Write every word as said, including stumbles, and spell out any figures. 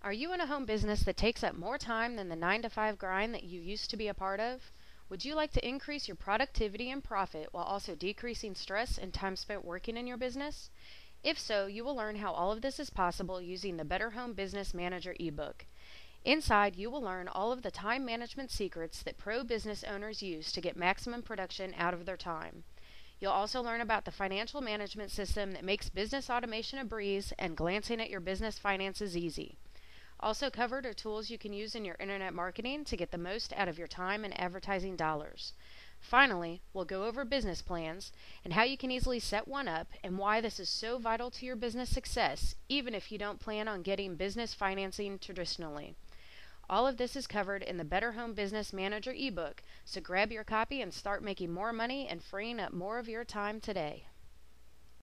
Are you in a home business that takes up more time than the nine to five grind that you used to be a part of? Would you like to increase your productivity and profit while also decreasing stress and time spent working in your business? If so, you will learn how all of this is possible using the Better Home Business Manager ebook. Inside, you will learn all of the time management secrets that pro business owners use to get maximum production out of their time. You'll also learn about the financial management system that makes business automation a breeze and glancing at your business finances easy. Also covered are tools you can use in your internet marketing to get the most out of your time and advertising dollars. Finally, we'll go over business plans and how you can easily set one up and why this is so vital to your business success, even if you don't plan on getting business financing traditionally. All of this is covered in the Better Home Business Manager ebook, so grab your copy and start making more money and freeing up more of your time today.